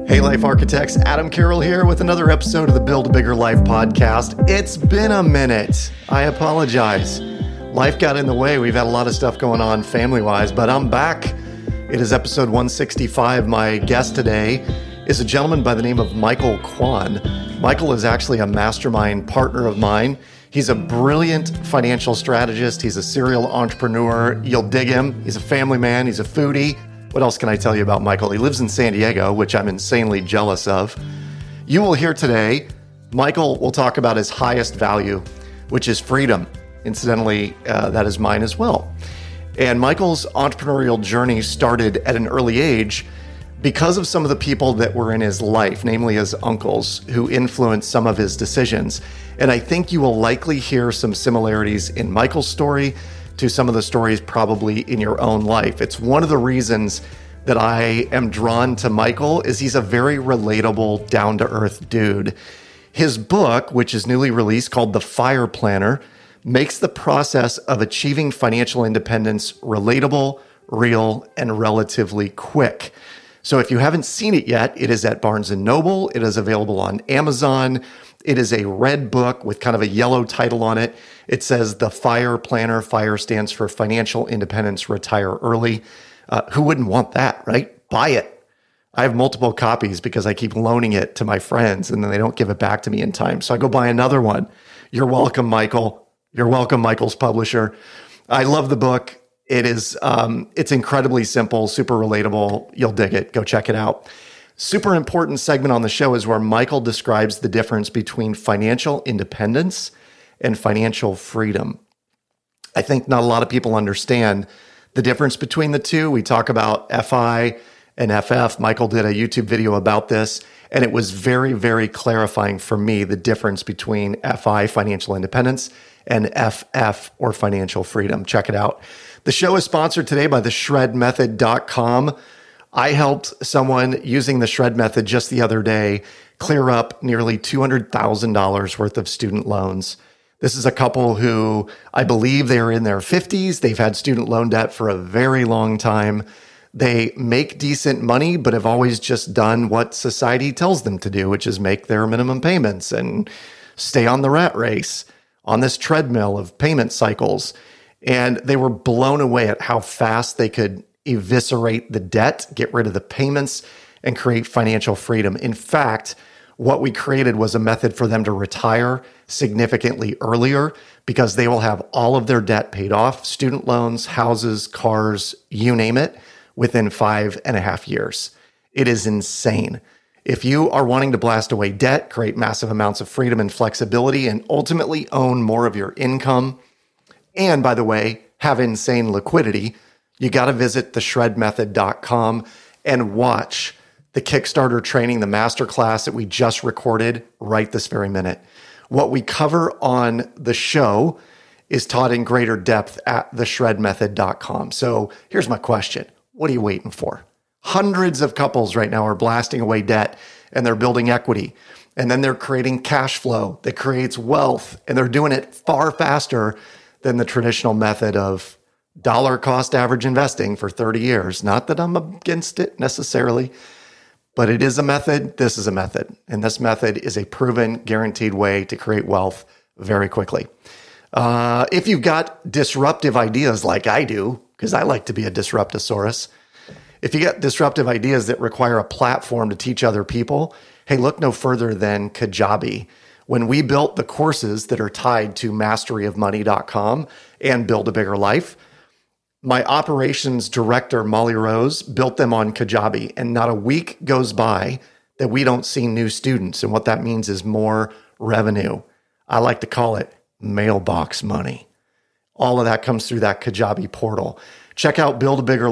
Hey, Life Architects, Adam Carroll here with another episode of the Build a Bigger Life podcast. It's been a minute. I apologize. Life got in the way. We've had a lot of stuff going on family-wise, but I'm back. It is episode 165. My guest today is a gentleman by the name of Michael Kwan. Michael is actually a mastermind partner of mine. He's a brilliant financial strategist. He's a serial entrepreneur. You'll dig him. He's a family man. He's a foodie. What else can I tell you about Michael? He lives in San Diego, which I'm insanely jealous of. You will hear today, Michael will talk about his highest value, which is freedom. Incidentally, that is mine as well. And Michael's entrepreneurial journey started at an early age because of some of the people that were in his life, namely his uncles, who influenced some of his decisions. And I think you will likely hear some similarities in Michael's story to some of the stories probably in your own life. It's one of the reasons that I am drawn to Michael is he's a very relatable, down-to-earth dude. His book, which is newly released called The Fire Planner, makes the process of achieving financial independence relatable, real, and relatively quick. So if you haven't seen it yet, it is at Barnes & Noble. It is available on Amazon. It is a red book with kind of a yellow title on it. It says The Fire Planner. FIRE stands for Financial Independence, Retire Early. Who wouldn't want that, right? Buy it. I have multiple copies because I keep loaning it to my friends and then they don't give it back to me in time. So I go buy another one. You're welcome, Michael. You're welcome, Michael's publisher. I love the book. It is, it's incredibly simple, super relatable. You'll dig it. Go check it out. Super important segment on the show is where Michael describes the difference between financial independence and financial freedom. I think not a lot of people understand the difference between the two. We talk about FI and FF. Michael did a YouTube video about this, and it was very, very clarifying for me, the difference between FI, financial independence, and FF, or financial freedom. Check it out. The show is sponsored today by theshredmethod.com. I helped someone using the Shred Method just the other day clear up nearly $200,000 worth of student loans. This is a couple who I believe they are in their 50s. They've had student loan debt for a very long time. They make decent money, but have always just done what society tells them to do, which is make their minimum payments and stay on the rat race, on this treadmill of payment cycles. And they were blown away at how fast they could eviscerate the debt, get rid of the payments, and create financial freedom. In fact, what we created was a method for them to retire significantly earlier because they will have all of their debt paid off, student loans, houses, cars, you name it, within 5.5 years. It is insane. If you are wanting to blast away debt, create massive amounts of freedom and flexibility, and ultimately own more of your income, and by the way, have insane liquidity, you got to visit theshredmethod.com and watch the Kickstarter training, the masterclass that we just recorded right this very minute. What we cover on the show is taught in greater depth at theshredmethod.com. So here's my question. What are you waiting for? Hundreds of couples right now are blasting away debt and they're building equity. And then they're creating cash flow that creates wealth. And they're doing it far faster than the traditional method of dollar cost average investing for 30 years. Not that I'm against it necessarily, but it is a method. This is a method. And this method is a proven, guaranteed way to create wealth very quickly. If you've got disruptive ideas like I do, because I like to be a disruptosaurus, if you got disruptive ideas that require a platform to teach other people, hey, look no further than Kajabi. When we built the courses that are tied to masteryofmoney.com and Build a Bigger Life, my operations director, Molly Rose, built them on Kajabi, and not a week goes by that we don't see new students. And what that means is more revenue. I like to call it mailbox money. All of that comes through that Kajabi portal. Check out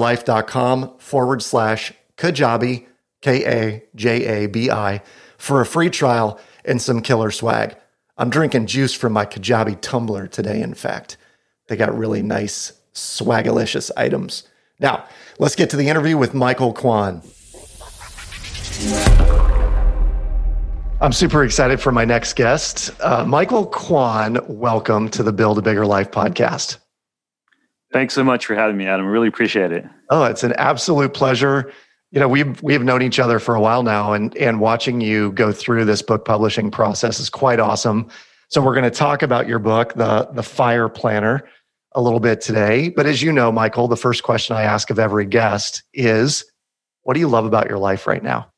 buildabiggerlife.com/Kajabi, Kajabi, for a free trial and some killer swag. I'm drinking juice from my Kajabi tumbler today, in fact. They got really nice swagalicious items. Now, let's get to the interview with Michael Kwan. I'm super excited for my next guest. Michael Kwan, welcome to the Build a Bigger Life podcast. Thanks so much for having me, Adam. Really appreciate it. Oh, it's an absolute pleasure. We've known each other for a while now, and watching you go through this book publishing process is quite awesome. So we're going to talk about your book, the Fire Planner, a little bit today. But as you know, Michael, the first question I ask of every guest is, what do you love about your life right now?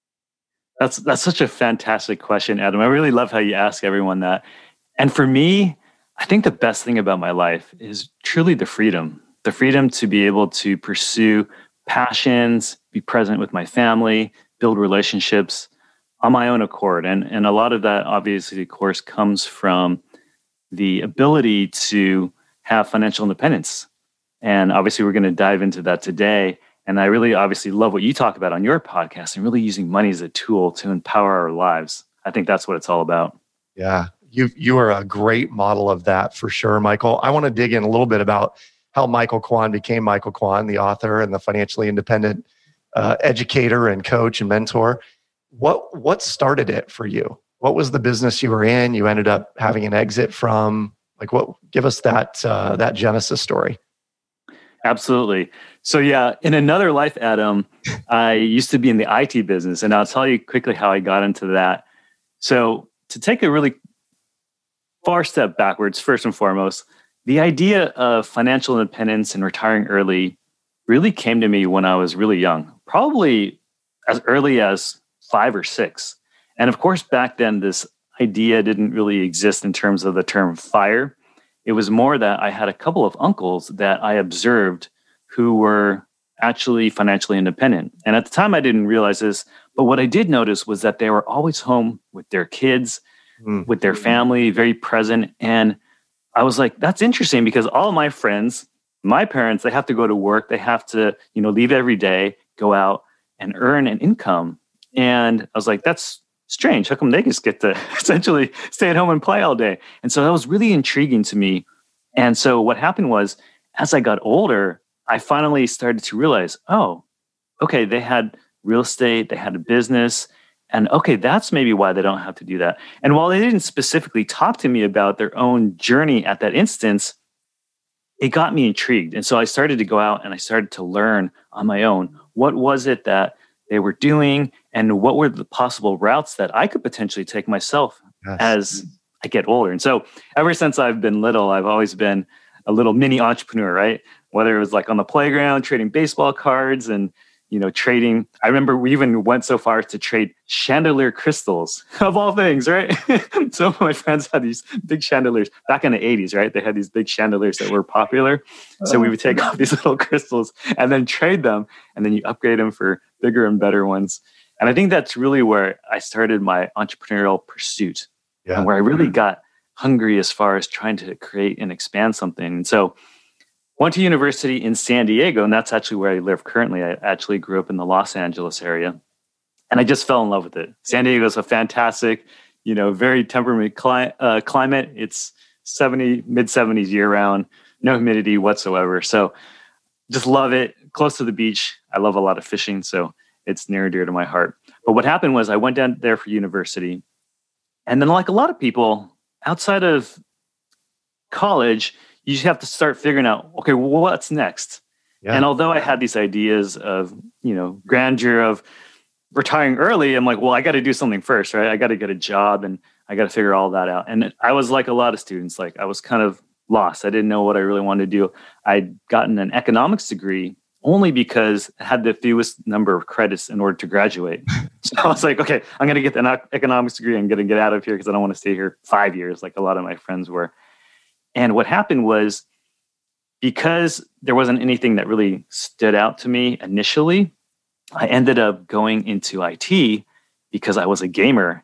That's such a fantastic question, Adam. I really love how you ask everyone that. And for me, I think the best thing about my life is truly the freedom to be able to pursue passions, be present with my family, build relationships on my own accord. And a lot of that, obviously, of course, comes from the ability to have financial independence. And obviously, we're going to dive into that today. And I really obviously love what you talk about on your podcast and really using money as a tool to empower our lives. I think that's what it's all about. Yeah, you are a great model of that for sure, Michael. I want to dig in a little bit about how Michael Kwan became Michael Kwan, the author and the financially independent educator and coach and mentor. What started it for you? What was the business you were in? You ended up having an exit from. Give us that genesis story. Absolutely. So yeah, in another life, Adam, I used to be in the IT business, and I'll tell you quickly how I got into that. So to take a really far step backwards, first and foremost, the idea of financial independence and retiring early really came to me when I was really young, probably as early as 5 or 6. And of course, back then, this idea didn't really exist in terms of the term FIRE. It was more that I had a couple of uncles that I observed who were actually financially independent. And at the time, I didn't realize this, but what I did notice was that they were always home with their kids, with their family, very present. And I was like, that's interesting, because all of my friends, my parents, they have to go to work. They have to, leave every day, go out and earn an income. And I was like, that's strange. How come they just get to essentially stay at home and play all day? And so that was really intriguing to me. And so what happened was, as I got older, I finally started to realize, oh, okay, they had real estate, they had a business, and okay, that's maybe why they don't have to do that. And while they didn't specifically talk to me about their own journey at that instance, it got me intrigued. And so I started to go out and I started to learn on my own. What was it that they were doing, and what were the possible routes that I could potentially take myself as I get older? And so ever since I've been little, I've always been a little mini entrepreneur, right? Whether it was like on the playground, trading baseball cards and, trading. I remember we even went so far to trade chandelier crystals, of all things, right? Some of my friends had these big chandeliers back in the 80s, right? They had these big chandeliers that were popular. So we would take off these little crystals and then trade them, and then you upgrade them for bigger and better ones. And I think that's really where I started my entrepreneurial pursuit, and where I really got hungry as far as trying to create and expand something. And so went to university in San Diego, and that's actually where I live currently. I actually grew up in the Los Angeles area, and I just fell in love with it. San Diego is a fantastic, very temperate climate. It's mid 70s year round, no humidity whatsoever. So just love it. Close to the beach. I love a lot of fishing, so it's near and dear to my heart. But what happened was I went down there for university, and then like a lot of people outside of college, you just have to start figuring out, okay, well, what's next? Yeah. And although I had these ideas of, grandeur of retiring early, I'm like, well, I got to do something first, right? I got to get a job and I got to figure all that out. And I was like a lot of students, like I was kind of lost. I didn't know what I really wanted to do. I'd gotten an economics degree only because I had the fewest number of credits in order to graduate. So I was like, okay, I'm going to get an economics degree. I'm going to get out of here because I don't want to stay here 5 years like a lot of my friends were. And what happened was, because there wasn't anything that really stood out to me initially, I ended up going into IT because I was a gamer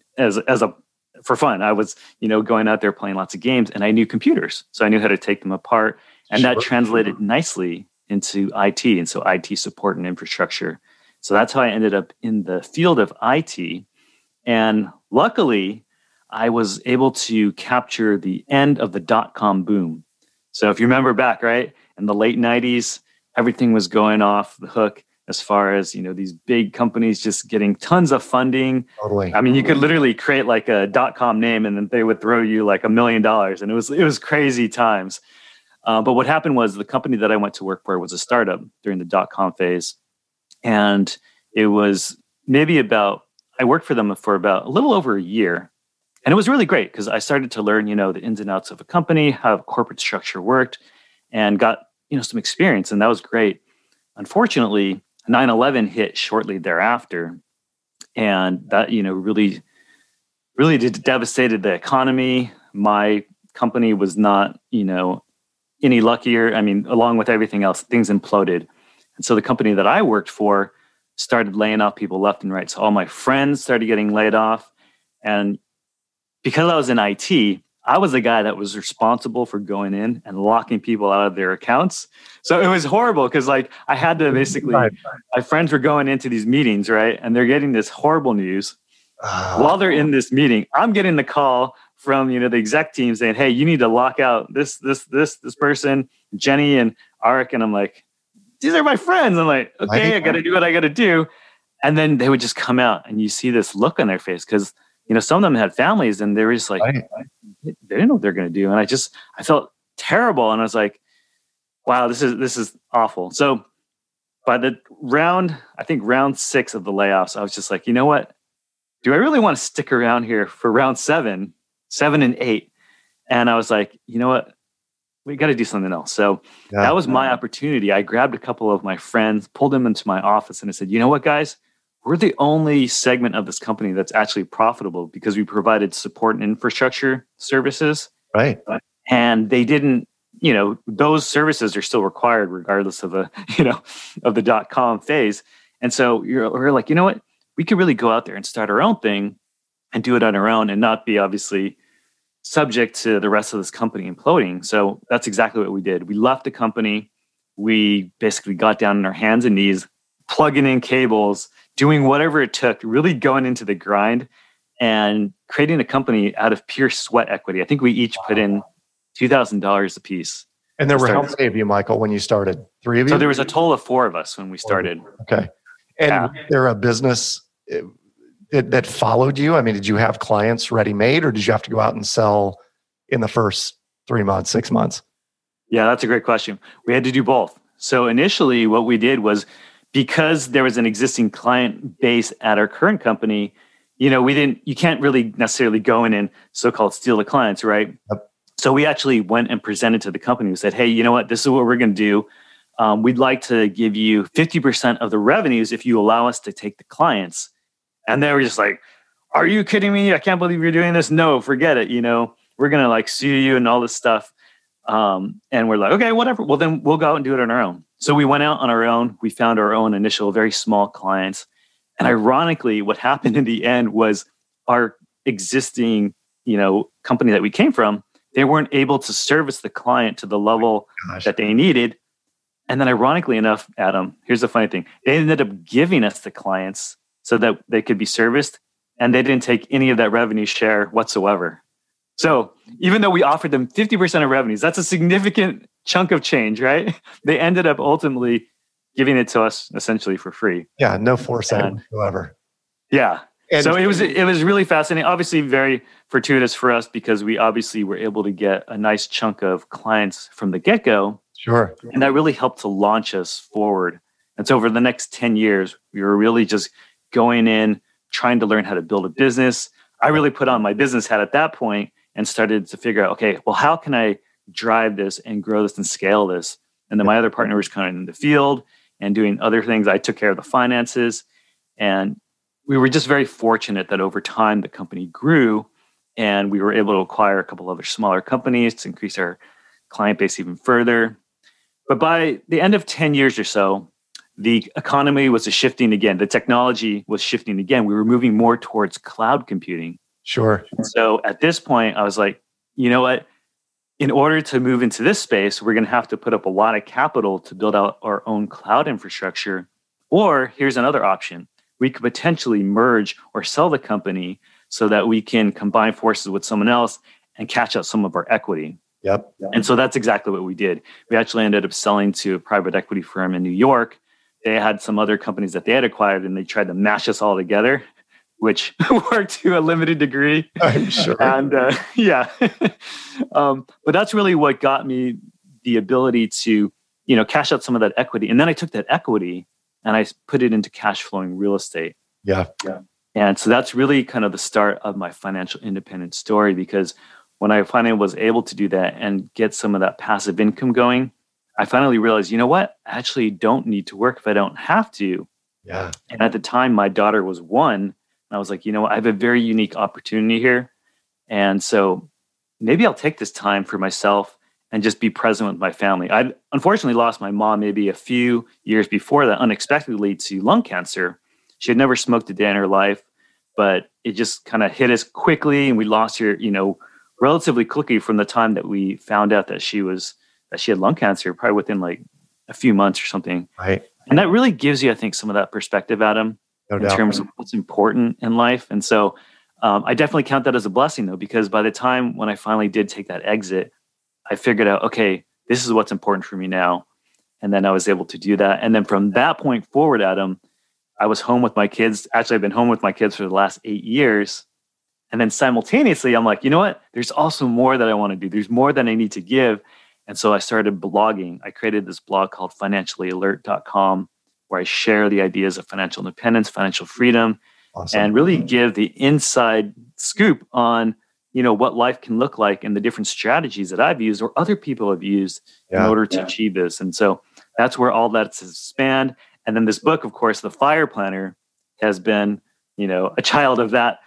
for fun. I was, going out there playing lots of games, and I knew computers. So I knew how to take them apart. And that translated nicely into IT. And so IT support and infrastructure. So that's how I ended up in the field of IT. And luckily, I was able to capture the end of the dot-com boom. So if you remember back, right, in the late 90s, everything was going off the hook as far as, these big companies just getting tons of funding. Totally. I mean, you could literally create like a .com name and then they would throw you like $1 million. And it was crazy times. But what happened was the company that I went to work for was a startup during the .com phase. And it was maybe I worked for them for about a little over a year. And it was really great because I started to learn, the ins and outs of a company, how corporate structure worked, and got, some experience. And that was great. Unfortunately, 9/11 hit shortly thereafter. And that, really, really devastated the economy. My company was not, any luckier. I mean, along with everything else, things imploded. And so the company that I worked for started laying off people left and right. So all my friends started getting laid off. And because I was in IT, I was the guy that was responsible for going in and locking people out of their accounts. So it was horrible because I had to basically, my friends were going into these meetings, right? And they're getting this horrible news. While they're in this meeting, I'm getting the call from, the exec team saying, hey, you need to lock out this person, Jenny and Arik. And I'm like, these are my friends. I'm like, okay, I got to do what I got to do. And then they would just come out and you see this look on their face because, some of them had families and they were just like, they didn't know what they're going to do. And I felt terrible. And I was like, wow, this is awful. So by the round 6 of the layoffs, I was just like, you know what? Do I really want to stick around here for round 7 and 8? And I was like, you know what? We got to do something else. So that was my opportunity. I grabbed a couple of my friends, pulled them into my office, and I said, you know what, guys? We're the only segment of this company that's actually profitable because we provided support and infrastructure services. Right. And they didn't, those services are still required regardless of of the .com phase. And so we're like, you know what? We could really go out there and start our own thing and do it on our own and not be obviously subject to the rest of this company imploding. So that's exactly what we did. We left the company. We basically got down on our hands and knees, plugging in cables, doing whatever it took, really going into the grind and creating a company out of pure sweat equity. I think we each put in $2,000 a piece. And there were how many of you, Michael, when you started? 3 of you? So there was a total of 4 of us when we started. Okay. And there a business that followed you? I mean, did you have clients ready-made or did you have to go out and sell in the first 3 months, 6 months? Yeah, that's a great question. We had to do both. So initially what we did was because there was an existing client base at our current company, you can't really necessarily go in and so-called steal the clients, right? Yep. So we actually went and presented to the company. We said, hey, you know what? This is what we're going to do. We'd like to give you 50% of the revenues if you allow us to take the clients. And they were just like, are you kidding me? I can't believe you're doing this. No, forget it. We're going to sue you and all this stuff. And we're like, okay, whatever. Well, then we'll go out and do it on our own. So we went out on our own. We found our own initial, very small clients. And ironically, what happened in the end was our existing, company that we came from, they weren't able to service the client to the level that they needed. And then ironically enough, Adam, here's the funny thing. They ended up giving us the clients so that they could be serviced. And they didn't take any of that revenue share whatsoever. So even though we offered them 50% of revenues, that's a significant chunk of change, right? They ended up ultimately giving it to us essentially for free. Yeah, no foresight whatsoever. Yeah. And so it was really fascinating. Obviously very fortuitous for us because we obviously were able to get a nice chunk of clients from the get-go. Sure. And that really helped to launch us forward. And so over the next 10 years, we were really just going in, trying to learn how to build a business. I really put on my business hat at that point and started to figure out, okay, well, how can I drive this and grow this and scale this? And then my other partner was kind of in the field and doing other things. I took care of the finances. And we were just very fortunate that over time, the company grew and we were able to acquire a couple other smaller companies to increase our client base even further. But by the end of 10 years or so, the economy was shifting again. The technology was shifting again. We were moving more towards cloud computing. Sure. So at this point, I was like, you know what? In order to move into this space, we're going to have to put up a lot of capital to build out our own cloud infrastructure. Or here's another option. We could potentially merge or sell the company so that we can combine forces with someone else and catch out some of our equity. Yep. And so that's exactly what we did. We actually ended up selling to a private equity firm in New York. They had some other companies that they had acquired and they tried to mash us all together, which worked to a limited degree. I'm sure. And but that's really what got me the ability to, cash out some of that equity. And then I took that equity and I put it into cash flowing real estate. Yeah. And so that's really kind of the start of my financial independence story, because when I finally was able to do that and get some of that passive income going, I finally realized, you know what? I actually don't need to work if I don't have to. Yeah. And at the time, my daughter was 1. And I was like, you know what? I have a very unique opportunity here. And so maybe I'll take this time for myself and just be present with my family. I unfortunately lost my mom maybe a few years before that, unexpectedly, to lung cancer. She had never smoked a day in her life, but it just kind of hit us quickly, and we lost her, relatively quickly from the time that we found out that she had lung cancer, probably within like a few months or something. Right. And that really gives you, I think, some of that perspective, Adam, in terms of what's important in life. And so I definitely count that as a blessing, though, because by the time when I finally did take that exit, I figured out, okay, this is what's important for me now. And then I was able to do that. And then from that point forward, Adam, I was home with my kids. Actually, I've been home with my kids for the last 8 years. And then simultaneously, I'm like, you know what? There's also more that I want to do. There's more that I need to give. And so I started blogging. I created this blog called financiallyalert.com, where I share the ideas of financial independence, financial freedom, and really give the inside scoop on, what life can look like and the different strategies that I've used or other people have used in order to achieve this. And so that's where all that's spanned. And then this book, of course, The Fire Planner, has been, a child of that,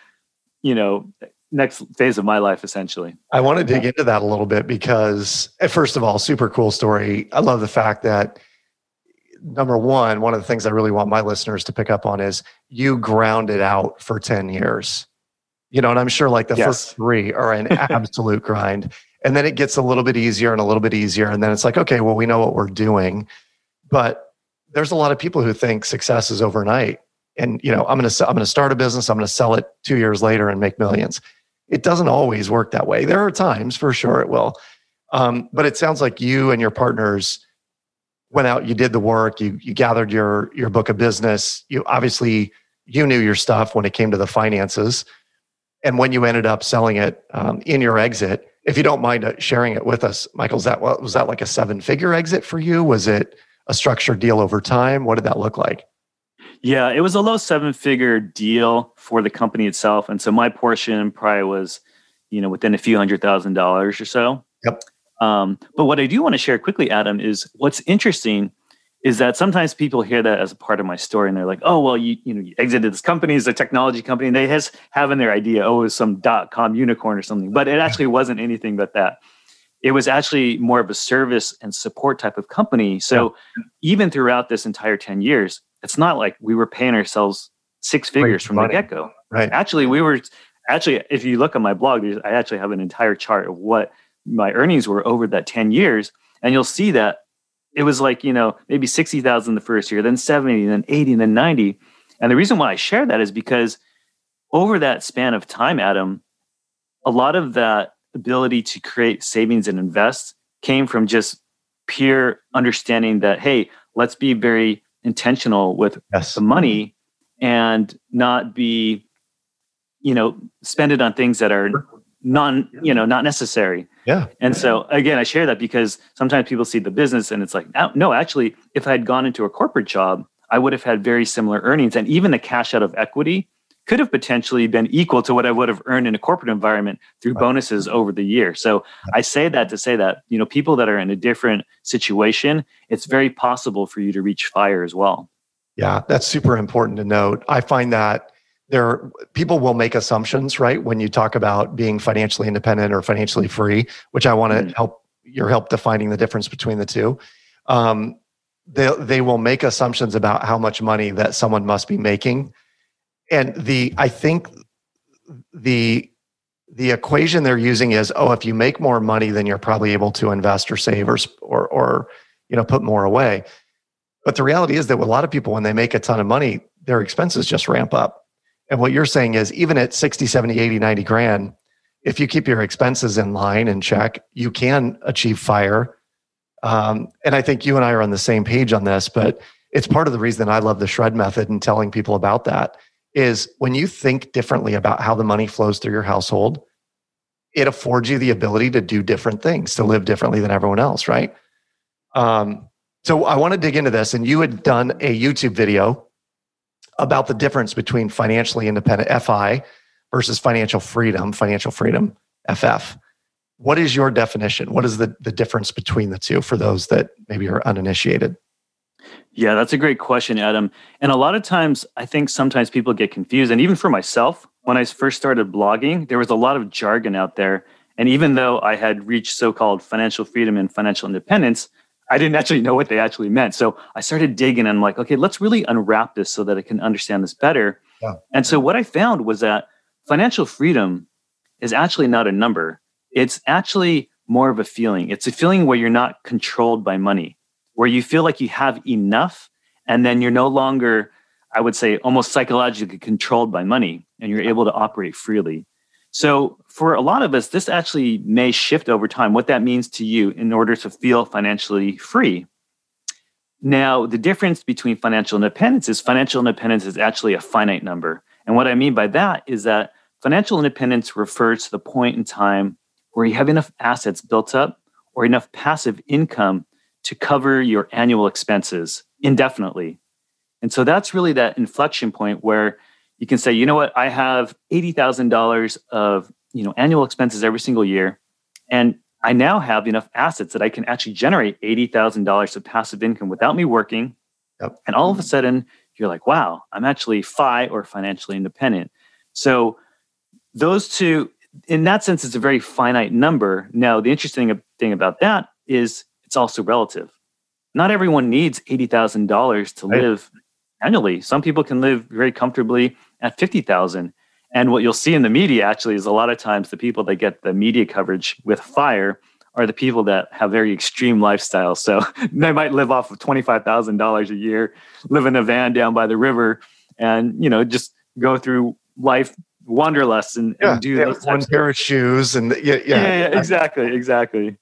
next phase of my life, essentially. I want to dig into that a little bit because, first of all, super cool story. I love the fact that, number one of the things I really want my listeners to pick up on is you grounded out for 10 years. And I'm sure like the first 3 are an absolute grind. And then it gets a little bit easier and a little bit easier. And then it's like, okay, well, we know what we're doing. But there's a lot of people who think success is overnight. And, I'm going to start a business. I'm going to sell it 2 years later and make millions. It doesn't always work that way. There are times for sure it will. But it sounds like you and your partners went out, you did the work, you gathered your book of business. You knew your stuff when it came to the finances. And when you ended up selling it in your exit, if you don't mind sharing it with us, Michael, was that like a 7-figure exit for you? Was it a structured deal over time? What did that look like? Yeah, it was a low 7-figure deal for the company itself. And so my portion probably was, within a few $100,000 or so. Yep. But what I do want to share quickly, Adam, is what's interesting is that sometimes people hear that as a part of my story and they're like, oh, well, you exited this company, it's a technology company. And they have in their idea, oh, it was some .com unicorn or something, but it actually wasn't anything but that. It was actually more of a service and support type of company. So even throughout this entire 10 years, it's not like we were paying ourselves 6 figures from the get-go. Right. Actually, if you look at my blog, I actually have an entire chart of what my earnings were over that 10 years. And you'll see that it was like, maybe 60,000 the first year, then 70, then 80, then 90. And the reason why I share that is because over that span of time, Adam, a lot of that ability to create savings and invest came from just pure understanding that, hey, let's be very intentional with the money and not be, spend it on things that are not necessary. Yeah. And so again, I share that because sometimes people see the business and it's like, no, actually, if I had gone into a corporate job, I would have had very similar earnings. And even the cash out of equity could have potentially been equal to what I would have earned in a corporate environment through bonuses over the year. So I say that to say that, people that are in a different situation, it's very possible for you to reach FIRE as well. Yeah, that's super important to note. I find that people will make assumptions, right? When you talk about being financially independent or financially free, which I want to help defining the difference between the two. They will make assumptions about how much money that someone must be making. And I think the equation they're using is, if you make more money, then you're probably able to invest or save or put more away. But the reality is that a lot of people, when they make a ton of money, their expenses just ramp up. And what you're saying is, even at 60, 70, 80, 90 grand, if you keep your expenses in line and check, you can achieve FIRE. And I think you and I are on the same page on this, but it's part of the reason I love the SHRED method and telling people about that is when you think differently about how the money flows through your household, it affords you the ability to do different things, to live differently than everyone else, right? So I want to dig into this. And you had done a YouTube video about the difference between financially independent FI versus financial freedom FF. What is your definition? What is the difference between the two for those that maybe are uninitiated? Yeah, that's a great question, Adam. And a lot of times, I think sometimes people get confused. And even for myself, when I first started blogging, there was a lot of jargon out there. And even though I had reached so-called financial freedom and financial independence, I didn't actually know what they actually meant. So I started digging and I'm like, okay, let's really unwrap this so that I can understand this better. Yeah. And so what I found was that financial freedom is actually not a number. It's actually more of a feeling. It's a feeling where you're not controlled by money, where you feel like you have enough and then you're no longer, I would say, almost psychologically controlled by money and you're able to operate freely. So for a lot of us, this actually may shift over time, what that means to you in order to feel financially free. Now, the difference between financial independence is actually a finite number. And what I mean by that is that financial independence refers to the point in time where you have enough assets built up or enough passive income to cover your annual expenses indefinitely. And so that's really that inflection point where you can say, you know what, I have $80,000 of annual expenses every single year, and I now have enough assets that I can actually generate $80,000 of passive income without me working. Yep. And all of a sudden, you're like, wow, I'm actually FI or financially independent. So those two, in that sense, it's a very finite number. Now, the interesting thing about that is it's also relative. Not everyone needs $80,000 to live annually. Some people can live very comfortably at $50,000. And what you'll see in the media actually is a lot of times the people that get the media coverage with FIRE are the people that have very extreme lifestyles. So they might live off of $25,000 a year, live in a van down by the river, and just go through life wanderlust and do those one pair of shoes and exactly.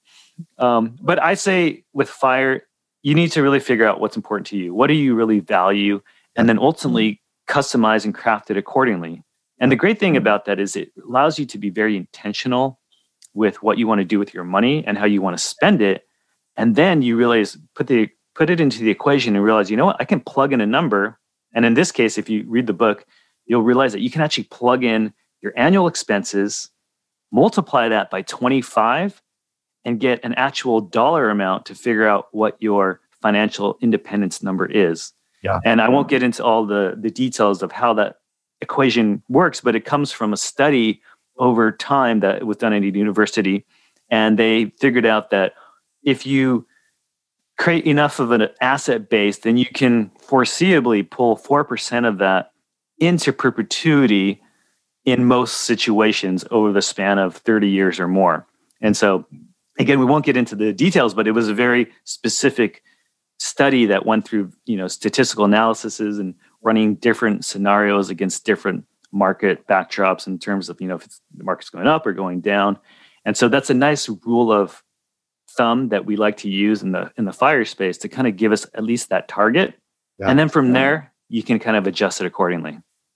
But I say with FIRE, you need to really figure out what's important to you. What do you really value? And then ultimately customize and craft it accordingly. And the great thing about that is it allows you to be very intentional with what you want to do with your money and how you want to spend it. And then you realize, put it into the equation and realize, you know what, I can plug in a number. And in this case, if you read the book, you'll realize that you can actually plug in your annual expenses, multiply that by 25, and get an actual dollar amount to figure out what your financial independence number is. Yeah. And I won't get into all the details of how that equation works, but it comes from a study over time that was done at a university. And they figured out that if you create enough of an asset base, then you can foreseeably pull 4% of that into perpetuity in most situations over the span of 30 years or more. And so, again, we won't get into the details, but it was a very specific study that went through, statistical analyses and running different scenarios against different market backdrops in terms of, if the market's going up or going down. And so that's a nice rule of thumb that we like to use in the FIRE space to kind of give us at least that target. Yeah. And then from there, you can kind of adjust it accordingly.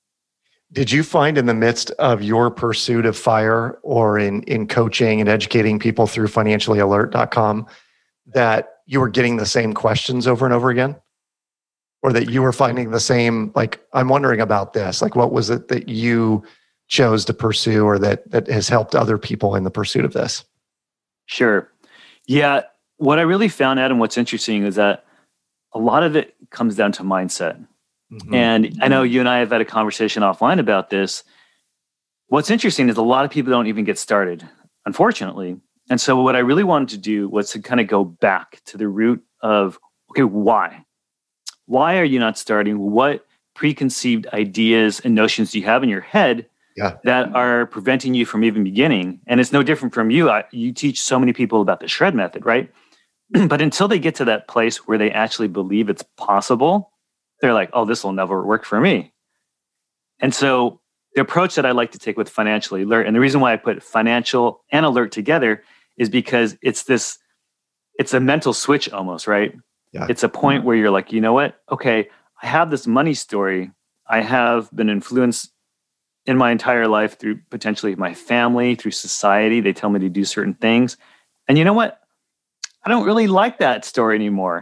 Did you find in the midst of your pursuit of FIRE or in coaching and educating people through financiallyalert.com that you were getting the same questions over and over again? Or that you were finding the same, like, I'm wondering about this, like, what was it that you chose to pursue or that has helped other people in the pursuit of this? Sure. Yeah. What I really found, Adam, what's interesting is that a lot of it comes down to mindset. Mm-hmm. And I know you and I have had a conversation offline about this. What's interesting is a lot of people don't even get started, unfortunately. And so what I really wanted to do was to kind of go back to the root of, okay, why? Why are you not starting? What preconceived ideas and notions do you have in your head that are preventing you from even beginning? And it's no different from you. You teach so many people about the SHRED method, right? But until they get to that place where they actually believe it's possible, they're like, oh, this will never work for me. And so the approach that I like to take with Financially Alert, and the reason why I put financial and alert together is because it's a mental switch almost, right? Yeah. It's a point where you're like, you know what? Okay, I have this money story. I have been influenced in my entire life through potentially my family, through society. They tell me to do certain things. And you know what? I don't really like that story anymore.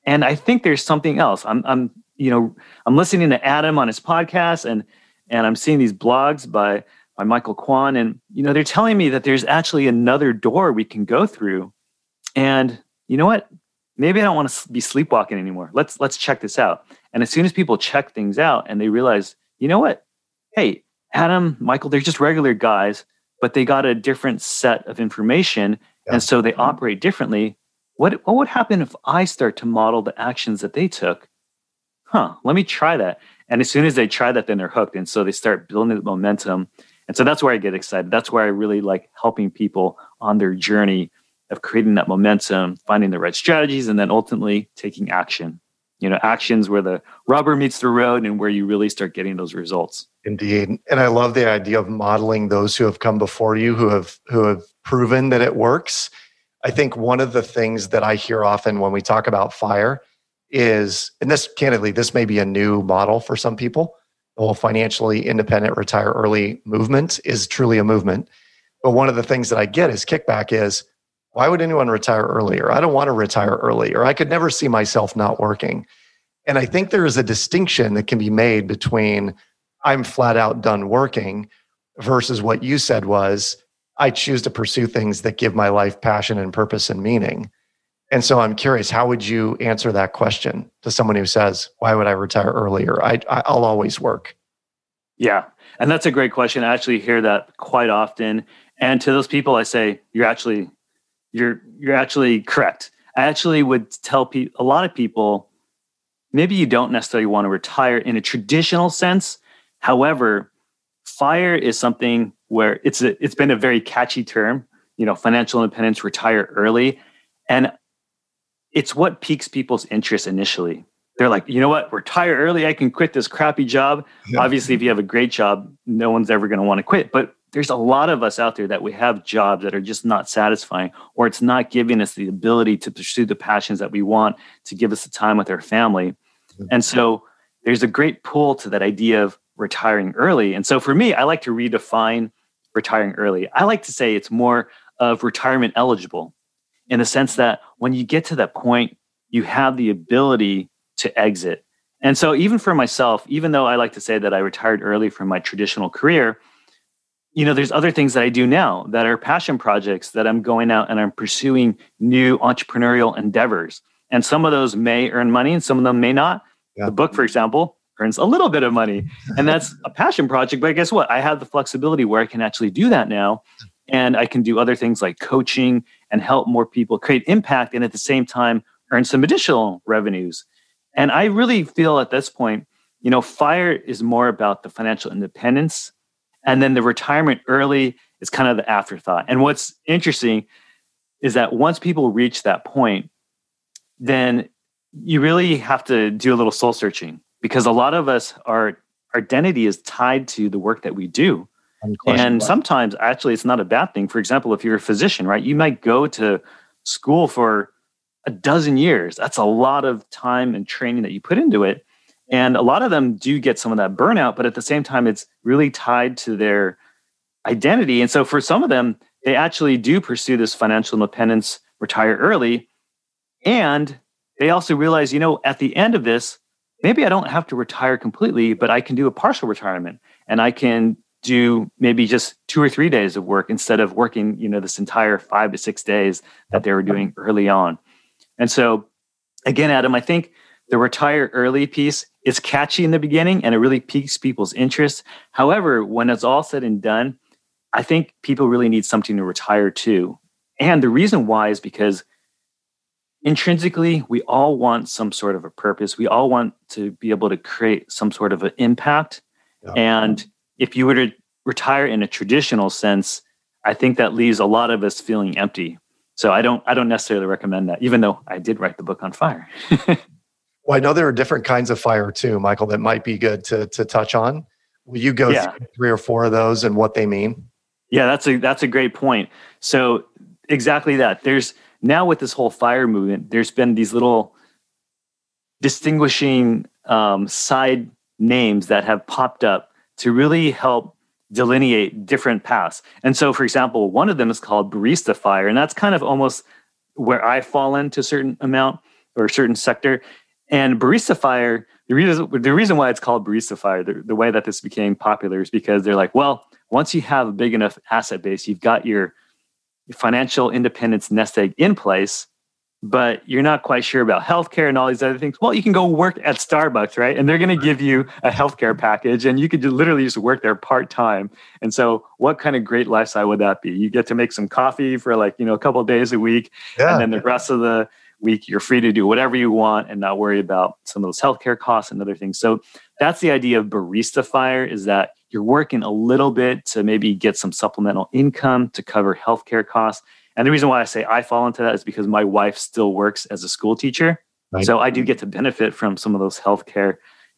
And I think there's something else. I'm listening to Adam on his podcast, and I'm seeing these blogs by Michael Kwan, and they're telling me that there's actually another door we can go through. And you know what? Maybe I don't want to be sleepwalking anymore. Let's check this out. And as soon as people check things out and they realize, you know what? Hey, Adam, Michael, they're just regular guys, but they got a different set of information, and so they operate differently. What would happen if I start to model the actions that they took? Let me try that. And as soon as they try that, then they're hooked. And so they start building the momentum. And so that's where I get excited. That's where I really like helping people on their journey of creating that momentum, finding the right strategies, and then ultimately taking action. Actions where the rubber meets the road and where you really start getting those results. Indeed. And I love the idea of modeling those who have come before you, who have proven that it works. I think one of the things that I hear often when we talk about FIRE is, and this may be a new model for some people, the whole financially independent retire early movement is truly a movement. But one of the things that I get is kickback is, why would anyone retire early? Or I don't want to retire early, or I could never see myself not working. And I think there is a distinction that can be made between I'm flat out done working versus what you said was, I choose to pursue things that give my life passion and purpose and meaning. And so I'm curious, how would you answer that question to someone who says, why would I retire earlier? I'll always work. Yeah. And that's a great question. I actually hear that quite often. And to those people, I say, you're actually correct. I actually would tell a lot of people, maybe you don't necessarily want to retire in a traditional sense. However, FIRE is something where it's been a very catchy term, financial independence, retire early. And it's what piques people's interest initially. They're like, you know what, retire early, I can quit this crappy job. Yeah. Obviously, if you have a great job, no one's ever going to want to quit. But there's a lot of us out there that we have jobs that are just not satisfying, or it's not giving us the ability to pursue the passions that we want, to give us the time with our family. And so there's a great pull to that idea of retiring early. And so for me, I like to redefine retiring early. I like to say it's more of retirement eligible, in the sense that when you get to that point, you have the ability to exit. And so even for myself, even though I like to say that I retired early from my traditional career, there's other things that I do now that are passion projects that I'm going out and I'm pursuing new entrepreneurial endeavors. And some of those may earn money and some of them may not. Yeah. The book, for example, earns a little bit of money, and that's a passion project. But guess what? I have the flexibility where I can actually do that now. And I can do other things like coaching and help more people create impact, and at the same time, earn some additional revenues. And I really feel at this point, FIRE is more about the financial independence. And then the retirement early is kind of the afterthought. And what's interesting is that once people reach that point, then you really have to do a little soul searching, because a lot of us, our identity is tied to the work that we do. And sometimes actually it's not a bad thing. For example, if you're a physician, right, you might go to school for a dozen years. That's a lot of time and training that you put into it. And a lot of them do get some of that burnout, but at the same time, it's really tied to their identity. And so for some of them, they actually do pursue this financial independence, retire early. And they also realize, at the end of this, maybe I don't have to retire completely, but I can do a partial retirement, and I can do maybe just 2 or 3 days of work instead of working, this entire 5 to 6 days that they were doing early on. And so again, Adam, I think the retire early piece is catchy in the beginning and it really piques people's interest. However, when it's all said and done, I think people really need something to retire to. And the reason why is because intrinsically, we all want some sort of a purpose. We all want to be able to create some sort of an impact. Yeah. And if you were to retire in a traditional sense, I think that leaves a lot of us feeling empty. So I don't necessarily recommend that, even though I did write the book on FIRE. Well, I know there are different kinds of FIRE too, Michael, that might be good to touch on. Will you go through 3 or 4 of those and what they mean? Yeah, that's a great point. So exactly that. There's now with this whole FIRE movement, there's been these little distinguishing side names that have popped up to really help delineate different paths. And so, for example, one of them is called Barista FIRE, and that's kind of almost where I fall into a certain amount. or a certain sector. And Barista Fire, the reason why it's called Barista Fire, the way that this became popular is because they're like, well, once you have a big enough asset base, you've got your financial independence nest egg in place, but you're not quite sure about healthcare and all these other things. Well, you can go work at Starbucks, right? And they're going to give you a healthcare package, and you could literally just work there part-time. And so what kind of great lifestyle would that be? You get to make some coffee for a couple of days a week. And then the rest of the week, you're free to do whatever you want and not worry about some of those healthcare costs and other things. So that's the idea of Barista Fire, is that you're working a little bit to maybe get some supplemental income to cover healthcare costs. And the reason why I say I fall into that is because my wife still works as a school teacher. Right. So I do get to benefit from some of those healthcare,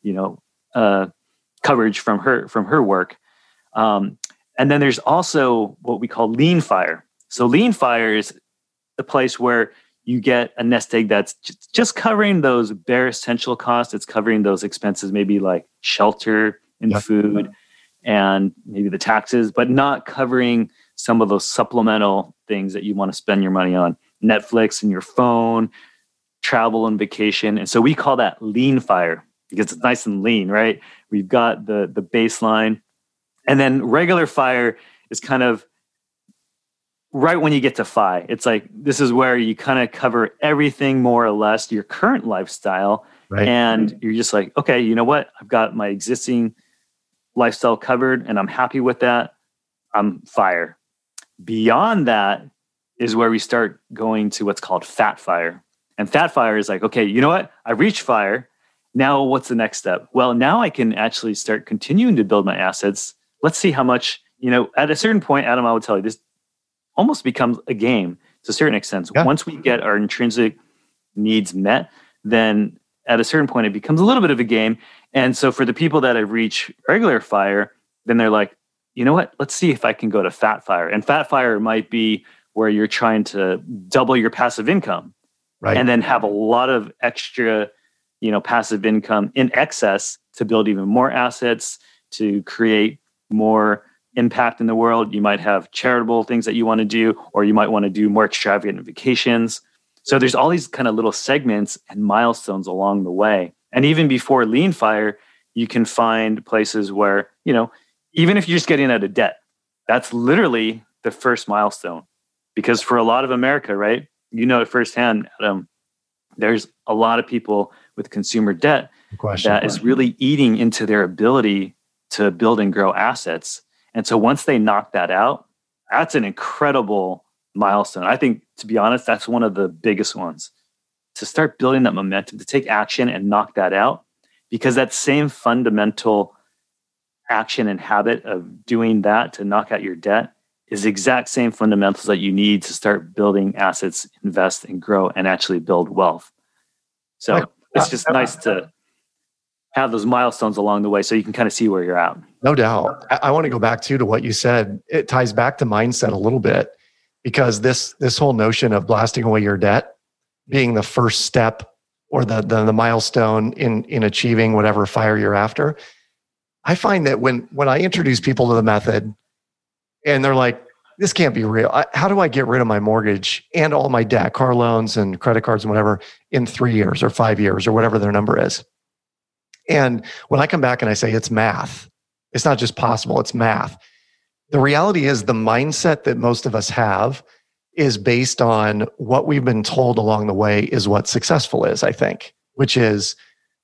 coverage from her work. And then there's also what we call Lean Fire. So Lean Fire is a place where you get a nest egg that's just covering those bare essential costs. It's covering those expenses, maybe like shelter and food and maybe the taxes, but not covering some of those supplemental things that you want to spend your money on, Netflix and your phone, travel and vacation. And so we call that Lean Fire because it's nice and lean, right? We've got the baseline. And then regular fire is kind of right when you get to FI. It's like, this is where you kind of cover everything more or less, your current lifestyle. Right. And you're just like, okay, you know what? I've got my existing lifestyle covered and I'm happy with that. I'm fire. Beyond that is where we start going to what's called fat fire. And fat fire is like, okay, you know what? I reached fire. Now what's the next step? Well, now I can actually start continuing to build my assets. Let's see how much, at a certain point, Adam, I would tell you, this almost becomes a game to a certain extent. Yeah. Once we get our intrinsic needs met, then at a certain point, it becomes a little bit of a game. And so for the people that have reached regular fire, then they're like, you know what? Let's see if I can go to fat fire. And fat fire might be where you're trying to double your passive income, right? And then have a lot of extra, passive income in excess to build even more assets, to create more impact in the world. You might have charitable things that you want to do, or you might want to do more extravagant vacations. So there's all these kind of little segments and milestones along the way. And even before Lean Fire, you can find places where, even if you're just getting out of debt, that's literally the first milestone. Because for a lot of America, right, it firsthand, Adam, there's a lot of people with consumer debt that is really eating into their ability to build and grow assets. And so once they knock that out, that's an incredible milestone. I think, to be honest, that's one of the biggest ones. To start building that momentum, to take action and knock that out, because that same fundamental action and habit of doing that to knock out your debt is the exact same fundamentals that you need to start building assets, invest and grow and actually build wealth. So it's just nice to have those milestones along the way so you can kind of see where you're at. No doubt. I want to go back to what you said. It ties back to mindset a little bit, because this whole notion of blasting away your debt being the first step or the milestone in achieving whatever fire you're after. I find that when I introduce people to the method and they're like, this can't be real. How do I get rid of my mortgage and all my debt, car loans and credit cards and whatever, in 3 years or 5 years or whatever their number is? And when I come back and I say it's math, it's not just possible, it's math. The reality is the mindset that most of us have is based on what we've been told along the way is what successful is, I think, which is,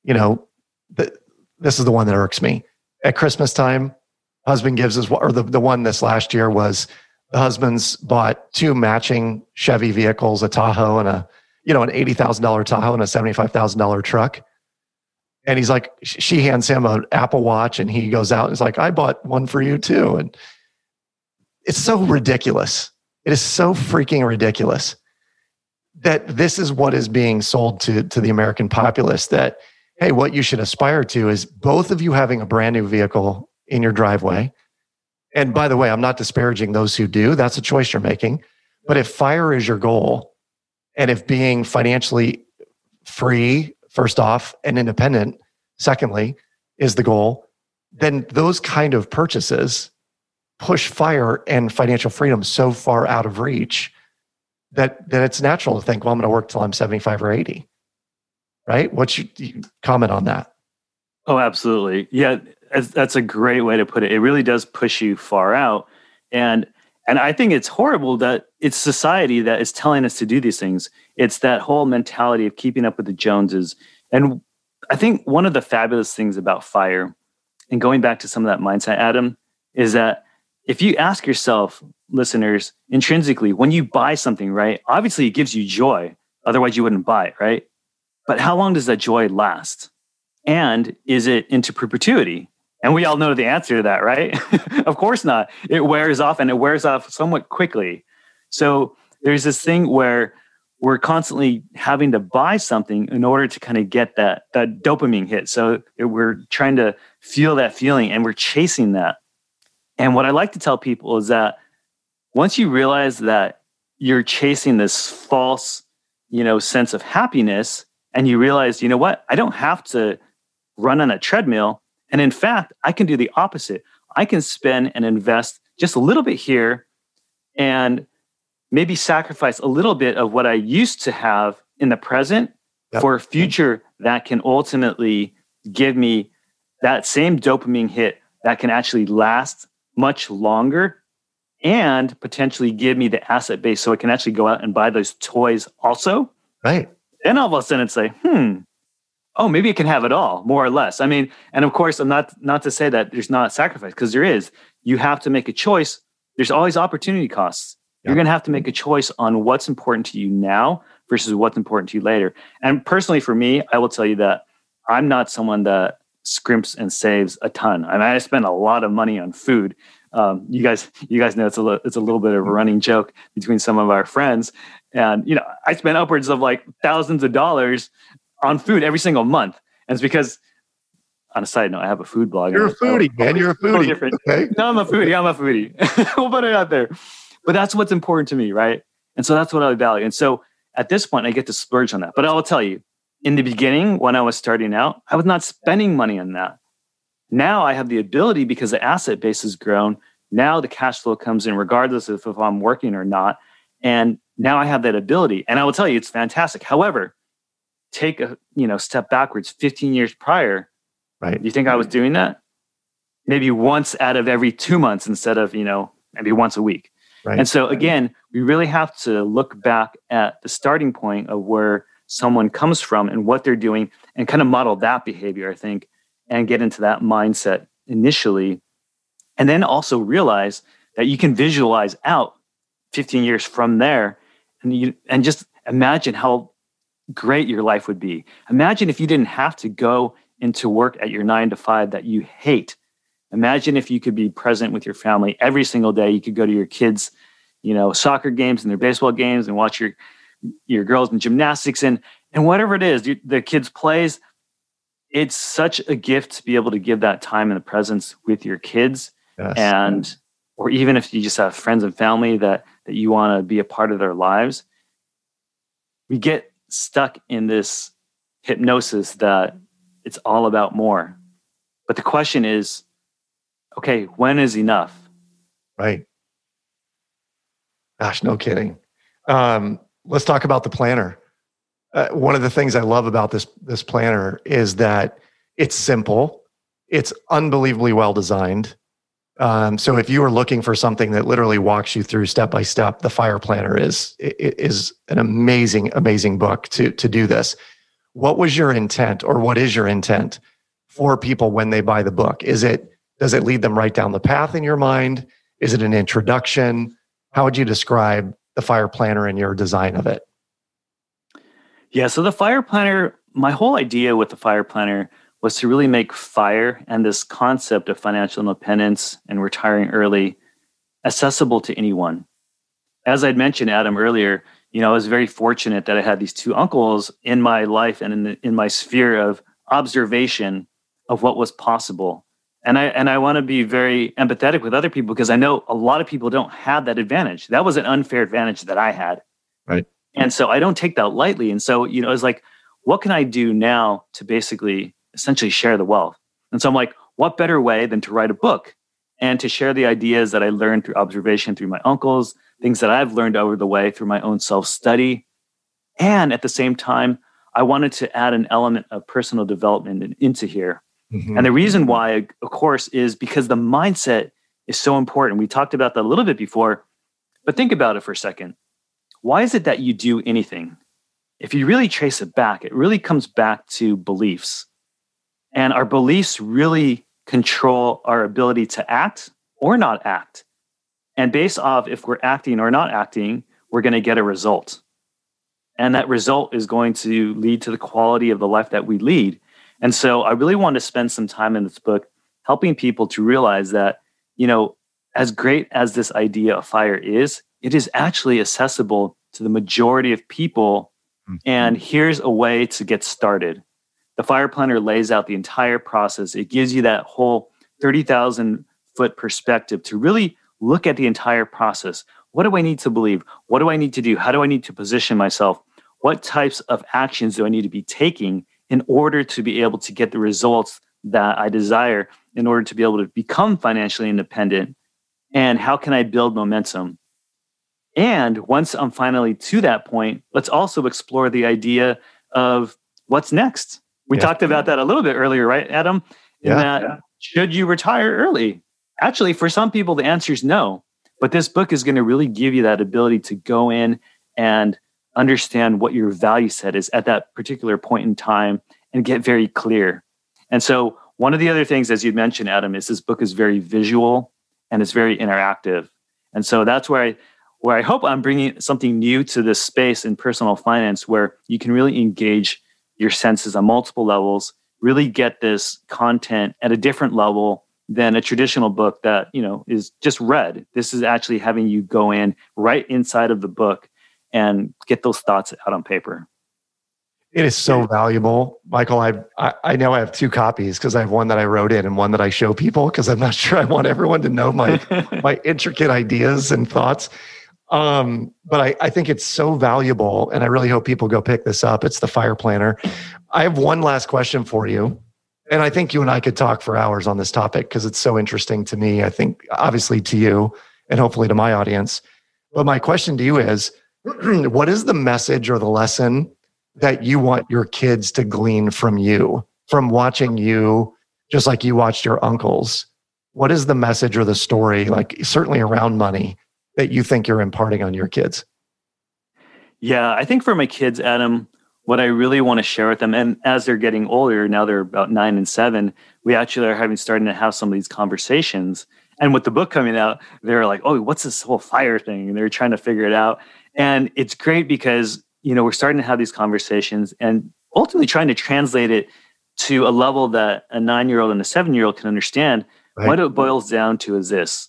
this is the one that irks me. At Christmas time, husband gives us, or the one this last year was, the husbands bought 2 matching Chevy vehicles, a Tahoe and an $80,000 Tahoe and a $75,000 truck. And he's like, she hands him an Apple Watch and he goes out and is like, I bought one for you too. And it's so ridiculous. It is so freaking ridiculous that this is what is being sold to the American populace, that, hey, what you should aspire to is both of you having a brand new vehicle in your driveway. And by the way, I'm not disparaging those who do. That's a choice you're making. But if fire is your goal, and if being financially free, first off, and independent, secondly, is the goal, then those kind of purchases push fire and financial freedom so far out of reach that it's natural to think, well, I'm going to work till I'm 75 or 80. right? What's your comment on that? Oh, absolutely. Yeah, that's a great way to put it. It really does push you far out. And I think it's horrible that it's society that is telling us to do these things. It's that whole mentality of keeping up with the Joneses. And I think one of the fabulous things about FIRE, and going back to some of that mindset, Adam, is that if you ask yourself, listeners, intrinsically, when you buy something, right, obviously it gives you joy. Otherwise, you wouldn't buy it, right? But how long does that joy last? And is it into perpetuity? And we all know the answer to that, right? Of course not. It wears off, and it wears off somewhat quickly. So there's this thing where we're constantly having to buy something in order to kind of get that dopamine hit. So we're trying to feel that feeling, and we're chasing that. And what I like to tell people is that once you realize that you're chasing this false, sense of happiness, and you realize, you know what, I don't have to run on a treadmill. And in fact, I can do the opposite. I can spend and invest just a little bit here and maybe sacrifice a little bit of what I used to have in the present for a future that can ultimately give me that same dopamine hit that can actually last much longer and potentially give me the asset base so I can actually go out and buy those toys also. Right. Then all of a sudden it's like, oh, maybe it can have it all, more or less. I mean, and of course, I'm not to say that there's not sacrifice, because there is. You have to make a choice. There's always opportunity costs. You're going to have to make a choice on what's important to you now versus what's important to you later. And personally, for me, I will tell you that I'm not someone that scrimps and saves a ton. I mean, I spend a lot of money on food. You guys know it's a little bit of a running joke between some of our friends. And, I spend upwards of like thousands of dollars on food every single month. And it's because, on a side note, I have a food blog. You're a foodie, man. You're a foodie. Different. Okay. No, I'm a foodie. We'll put it out there. But that's what's important to me, right? And so that's what I value. And so at this point, I get to splurge on that. But I will tell you, in the beginning, when I was starting out, I was not spending money on that. Now I have the ability, because the asset base has grown. Now the cash flow comes in regardless of if I'm working or not. And now I have that ability. And I will tell you, it's fantastic. However, take a step backwards 15 years prior. Right. Do you think I was doing that? Maybe once out of every 2 months instead of, maybe once a week. Right. And so again, we really have to look back at the starting point of where someone comes from and what they're doing and kind of model that behavior, I think, and get into that mindset initially. And then also realize that you can visualize out 15 years from there and just imagine how great your life would be. Imagine if you didn't have to go into work at your 9 to 5 that you hate. Imagine if you could be present with your family every single day. You could go to your kids, soccer games and their baseball games and watch your girls in gymnastics and whatever it is, the kids' plays. It's such a gift to be able to give that time and the presence with your kids. Yes. Or even if you just have friends and family that you want to be a part of their lives. We get stuck in this hypnosis that it's all about more. But the question is, okay, when is enough? Right. Gosh, no kidding. Let's talk about the planner. One of the things I love about this planner is that it's simple. It's unbelievably well designed. So if you are looking for something that literally walks you through step by step, the FIRE Planner is an amazing, amazing book to do this. What was your intent, or what is your intent for people when they buy the book? Does it lead them right down the path in your mind? Is it an introduction? How would you describe the FIRE Planner and your design of it? Yeah, so the FIRE Planner, my whole idea with the FIRE Planner was to really make FIRE and this concept of financial independence and retiring early accessible to anyone. As I'd mentioned, Adam, earlier, I was very fortunate that I had these two uncles in my life and in my sphere of observation of what was possible. And I want to be very empathetic with other people, because I know a lot of people don't have that advantage. That was an unfair advantage that I had. Right. And so I don't take that lightly. And so, it's like, what can I do now to basically essentially share the wealth? And so I'm like, what better way than to write a book and to share the ideas that I learned through observation through my uncles, things that I've learned over the way through my own self-study. And at the same time, I wanted to add an element of personal development into here. And the reason why, of course, is because the mindset is so important. We talked about that a little bit before, but think about it for a second. Why is it that you do anything? If you really trace it back, it really comes back to beliefs. And our beliefs really control our ability to act or not act. And based off if we're acting or not acting, we're going to get a result. And that result is going to lead to the quality of the life that we lead. And so I really want to spend some time in this book helping people to realize that, as great as this idea of FIRE is, it is actually accessible to the majority of people. And here's a way to get started. The FIRE Planner lays out the entire process. It gives you that whole 30,000 foot perspective to really look at the entire process. What do I need to believe? What do I need to do? How do I need to position myself? What types of actions do I need to be taking in order to be able to get the results that I desire, in order to be able to become financially independent? And how can I build momentum? And once I'm finally to that point, let's also explore the idea of what's next. We talked about that a little bit earlier, right, Adam? Should you retire early? Actually, for some people, the answer is no. But this book is going to really give you that ability to go in and understand what your value set is at that particular point in time and get very clear. And so one of the other things, as you mentioned, Adam, is this book is very visual and it's very interactive. And so that's where I hope I'm bringing something new to this space in personal finance, where you can really engage your senses on multiple levels, really get this content at a different level than a traditional book that, is just read. This is actually having you go in right inside of the book and get those thoughts out on paper. It is so valuable. Michael, I know I have two copies because I have one that I wrote in and one that I show people because I'm not sure I want everyone to know my intricate ideas and thoughts. But I think it's so valuable, and I really hope people go pick this up. It's the FIRE Planner. I have one last question for you. And I think you and I could talk for hours on this topic because it's so interesting to me. I think obviously to you and hopefully to my audience. But my question to you is, what is the message or the lesson that you want your kids to glean from you, from watching you, just like you watched your uncles? What is the message or the story, like certainly around money, that you think you're imparting on your kids? Yeah, I think for my kids, Adam, what I really want to share with them, and as they're getting older, now they're about 9 and 7, we actually are starting to have some of these conversations. And with the book coming out, they're like, oh, what's this whole FIRE thing? And they're trying to figure it out. And it's great because, we're starting to have these conversations and ultimately trying to translate it to a level that a 9-year-old and a 7-year-old can understand. Right. What it boils down to is this: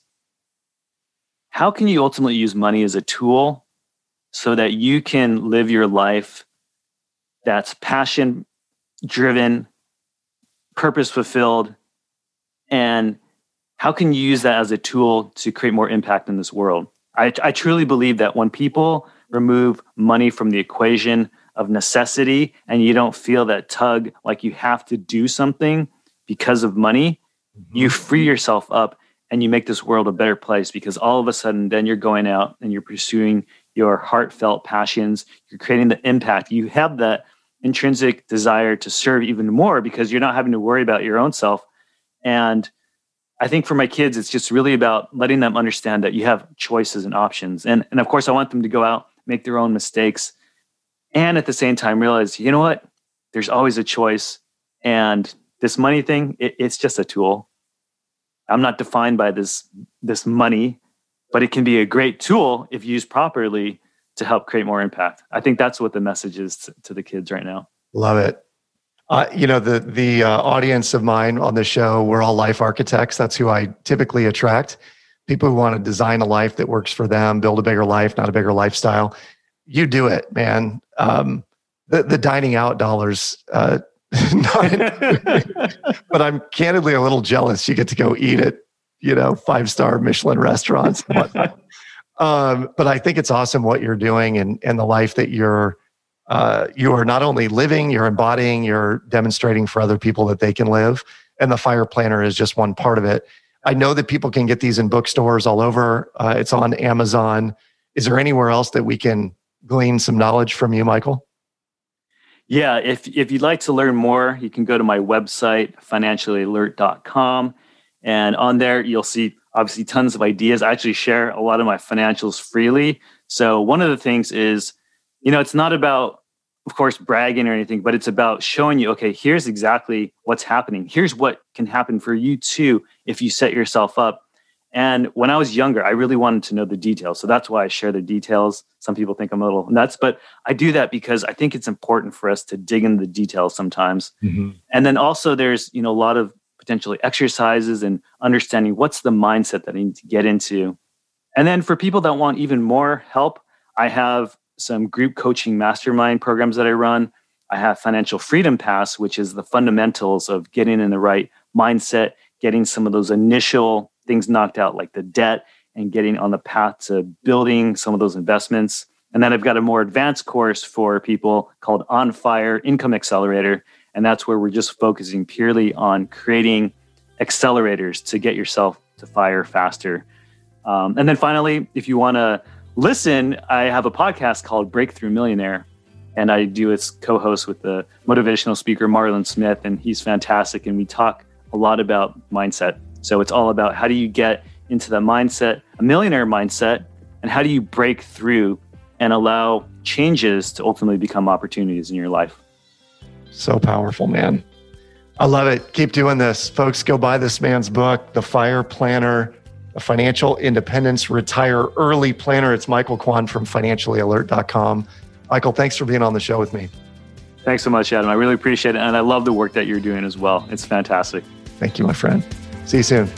how can you ultimately use money as a tool so that you can live your life that's passion driven, purpose fulfilled, and how can you use that as a tool to create more impact in this world? I truly believe that when people remove money from the equation of necessity and you don't feel that tug like you have to do something because of money, you free yourself up and you make this world a better place, because all of a sudden then you're going out and you're pursuing your heartfelt passions. You're creating the impact. You have that intrinsic desire to serve even more because you're not having to worry about your own self. And I think for my kids, it's just really about letting them understand that you have choices and options. And of course, I want them to go out, make their own mistakes, and at the same time realize, you know what? There's always a choice. And this money thing, it's just a tool. I'm not defined by this money, but it can be a great tool if used properly to help create more impact. I think that's what the message is to the kids right now. Love it. The audience of mine on the show, we're all life architects. That's who I typically attract. People who want to design a life that works for them, build a bigger life, not a bigger lifestyle. You do it, man. The dining out dollars, but I'm candidly a little jealous. You get to go eat at, 5-star Michelin restaurants and whatnot. But I think it's awesome what you're doing and the life that you are not only living, you're embodying, you're demonstrating for other people that they can live. And the FIRE Planner is just one part of it. I know that people can get these in bookstores all over. It's on Amazon. Is there anywhere else that we can glean some knowledge from you, Michael? Yeah, if you'd like to learn more, you can go to my website, financiallyalert.com. And on there, you'll see obviously tons of ideas. I actually share a lot of my financials freely. So one of the things is, it's not about, of course, bragging or anything, but it's about showing you, okay, here's exactly what's happening. Here's what can happen for you too if you set yourself up. And when I was younger, I really wanted to know the details. So that's why I share the details. Some people think I'm a little nuts, but I do that because I think it's important for us to dig into the details sometimes. Mm-hmm. And then also there's, a lot of potentially exercises and understanding what's the mindset that I need to get into. And then for people that want even more help, I have some group coaching mastermind programs that I run. I have Financial Freedom Pass, which is the fundamentals of getting in the right mindset, getting some of those initial things knocked out like the debt and getting on the path to building some of those investments. And then I've got a more advanced course for people called On Fire Income Accelerator. And that's where we're just focusing purely on creating accelerators to get yourself to fire faster. And then finally, if you want to listen, I have a podcast called Breakthrough Millionaire. And I do its co-host with the motivational speaker, Marlon Smith. And he's fantastic. And we talk a lot about mindset. So it's all about how do you get into the mindset, a millionaire mindset, and how do you break through and allow changes to ultimately become opportunities in your life. So powerful, man. I love it. Keep doing this. Folks, go buy this man's book, The Fire Planner, A Financial Independence Retire Early Planner. It's Michael Kwan from financiallyalert.com. Michael, thanks for being on the show with me. Thanks so much, Adam. I really appreciate it. And I love the work that you're doing as well. It's fantastic. Thank you, my friend. See you soon.